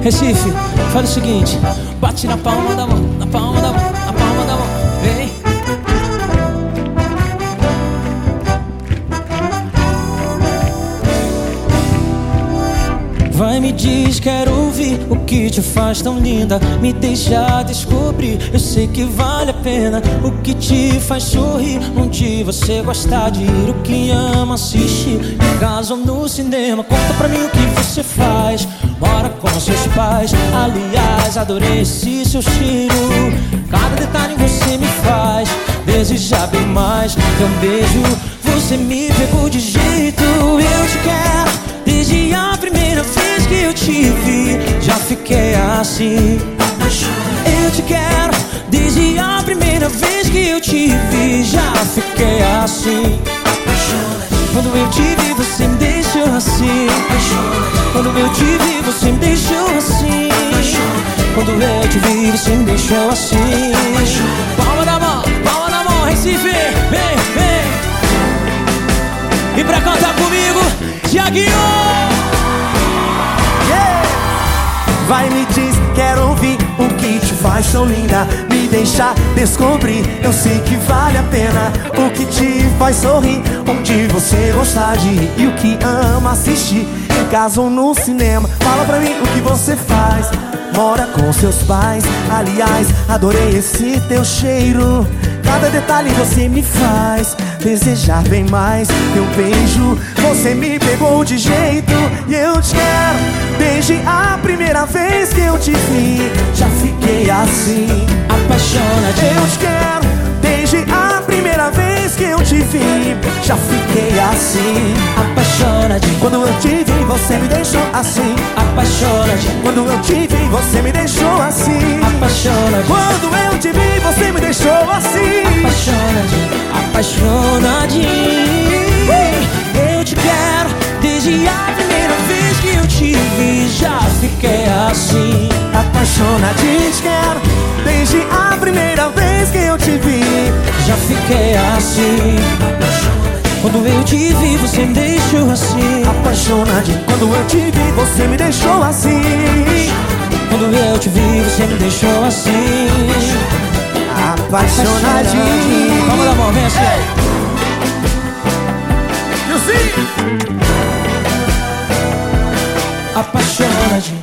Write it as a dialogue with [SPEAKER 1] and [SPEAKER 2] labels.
[SPEAKER 1] Recife, faz o seguinte: bate na palma da mão, na palma da mão, na palma da mão. Vem. Vai, me diz, quero ouvir o que te faz tão linda. Me deixa descobrir, eu sei que vale a pena. O que te faz sorrir, onde você gosta de ir. O que ama assistir, em casa ou no cinema. Conta pra mim o que você faz. Mora com seus pais, aliás, adorei esse seu cheiro. Cada detalhe em você me faz desejar bem mais. Teu beijo, você me pegou de jeito. Eu te quero desde a primeira vez que eu te vi. Já fiquei assim. Eu te quero desde a primeira vez que eu te vi. Já fiquei assim. Quando eu te vi, você me deixou assim. Quando eu te vi, você me deixou assim. Quando eu te vi, você me deixou assim. Palma da mão, Recife, vem, vem. E pra cantar comigo, Thiaguinho.
[SPEAKER 2] Yeah. Vai, me diz, quero ouvir o que te faz tão linda. Me deixa descobrir, eu sei que vale a pena. O que te faz sorrir, onde você gosta de ir. E o que ama assistir, em casa ou no cinema. Fala pra mim o que você faz. Mora com seus pais, aliás, adorei esse teu cheiro. Cada detalhe você me faz desejar bem mais. Teu beijo, você me pegou de jeito. E eu te quero desde a primeira vez que eu te vi. Já fiquei assim,
[SPEAKER 1] apaixonadinho.
[SPEAKER 2] Eu te quero desde a primeira vez que eu te vi. Já fiquei assim,
[SPEAKER 1] apaixonadinho.
[SPEAKER 2] Quando eu te vi, você me deixou assim,
[SPEAKER 1] apaixonadinho.
[SPEAKER 2] Quando eu te vi, você me deixou assim,
[SPEAKER 1] apaixonadinho.
[SPEAKER 2] Quando eu te vi, você me deixou assim,
[SPEAKER 1] apaixonadinho, apaixonadinho. Eu te quero desde a primeira vez que eu te vi. Já fiquei assim,
[SPEAKER 2] apaixonadinho. Te quero desde a primeira vez que eu te vi.
[SPEAKER 1] Já fiquei assim. Quando eu te vi, você me deixou assim,
[SPEAKER 2] apaixonadinho. Quando eu te vi, você me deixou assim.
[SPEAKER 1] Quando eu te vi, você me deixou assim,
[SPEAKER 2] apaixonadinho.
[SPEAKER 1] Palma da mão, vem assim.
[SPEAKER 2] You see?
[SPEAKER 1] Apaixonadinho.